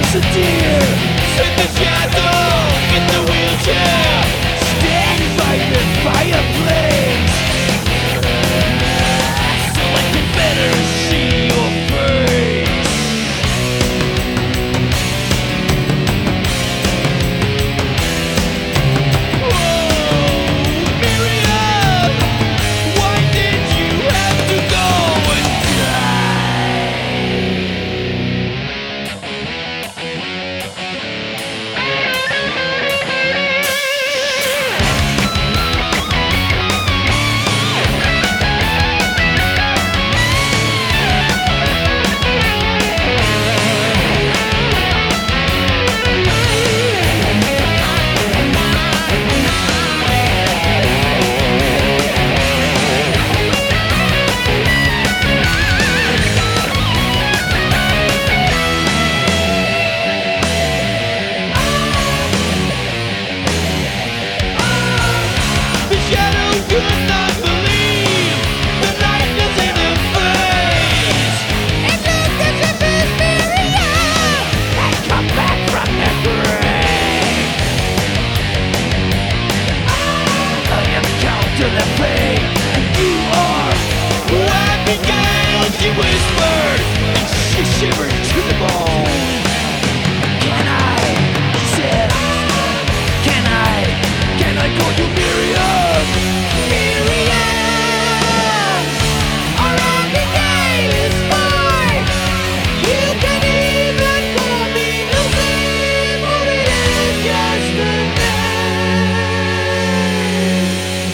as a deer. Sit the shadow in the wheelchair. Stand by the fireplace So I can better see your face. Oh, Miriam, why did you have to go and the shadow could not believe the light was in her face. It looked as if it's Miriam had come back from the grave. I am Count de la Paix, and you are Abigail, she whispered, and she shivered to the bone. Can I, she said, can I call you Miriam? Miriam, our Abigail is fine. You can even call me Lucy, for it is just a name.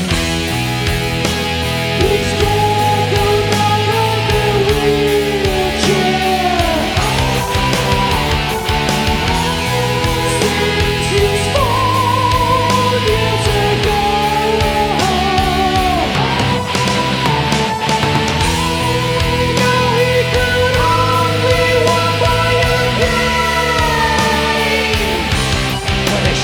He struggled out of the wheelchair. Since his 4 years ago. Now he could only walk by again. What a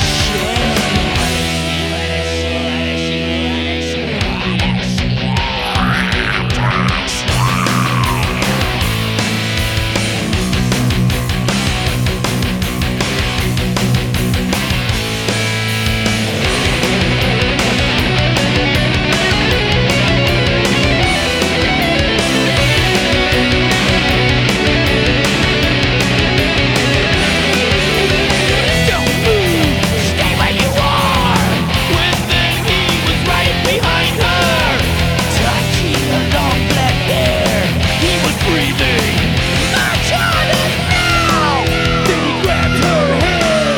Don't move! Stay where you are! when then he was right behind her. Touching her long black hair, He was breathing. much harder now! Then he grabbed her hair.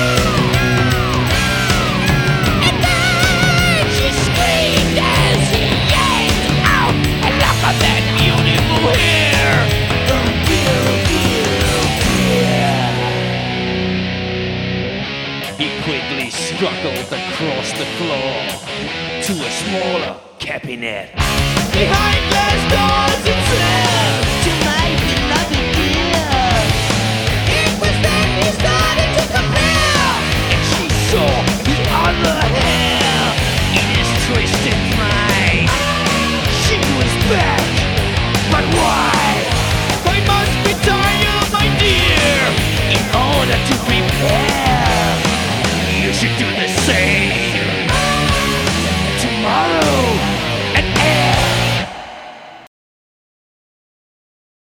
And then she screamed as he yanked out a lock of that Beautiful hair. Oh dear, oh dear, oh dear. He quickly struggled across the floor to a smaller cabinet. Behind glass doors and